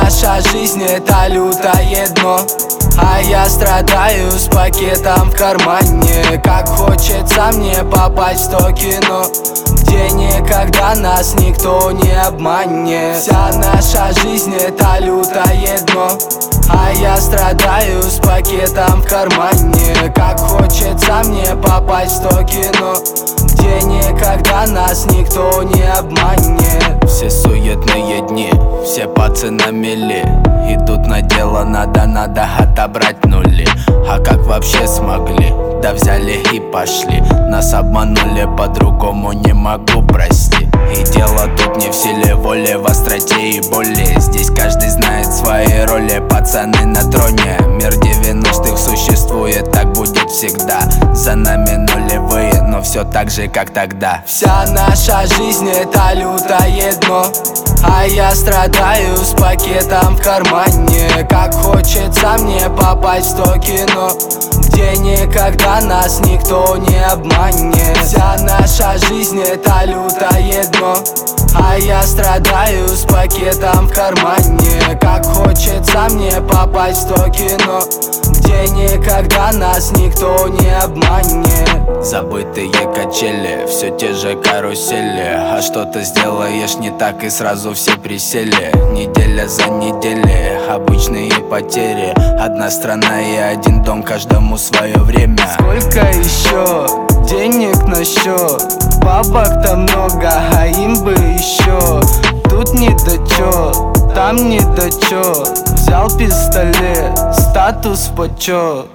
наша жизнь это лютое дно, а я страдаю с пакетом в кармане. Как хочется мне попасть в то кино, где никогда нас никто не обманет. Вся наша жизнь это лютое дно, а я страдаю с пакетом в кармане. Как хочется мне попасть в то кино, где никогда нас никто не обманет. Все суетные дни, все пацаны на мели, идут на дело, надо отобрать нули. А как вообще смогли? Да взяли и пошли. Нас обманули, по-другому не могу, прости. И дело тут не в силе воли, в остроте и боли. Здесь каждый знает свои роли, пацаны на троне. Мир 90-х существует, так будет всегда. За нами нулевые, но все так же, как тогда. Вся наша жизнь это лютое дно, а я страдаю с пакетом в кармане. Как хочется мне попасть в то кино, где никогда нас никто не обманет. Вся наша жизнь это лютое дно, а я страдаю с пакетом в кармане. Как хочется мне попасть в то кино, где никогда нас никто не обманет. Забытые качели, все те же карусели. А что ты сделаешь не так, и сразу все присели. Неделя за неделей, обычные потери. Одна страна и один дом, каждому свое время. Сколько еще денег на счет? Бабок-то много, а им бы еще. Тут не до чё, там не до чё. Взял пистолет, статус почет.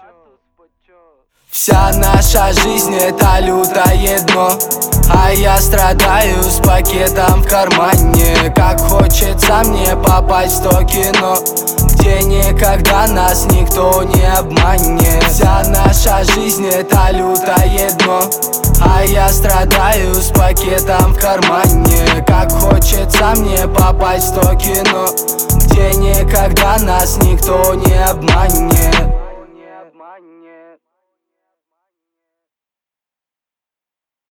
Вся наша жизнь это лютое дно, а я страдаю с пакетом в кармане. Как хочется мне попасть в то кино, где никогда нас никто не обманет. Вся наша жизнь это лютое дно, а я страдаю с пакетом в кармане. Как хочется мне попасть в то кино, где никогда нас никто не обманет.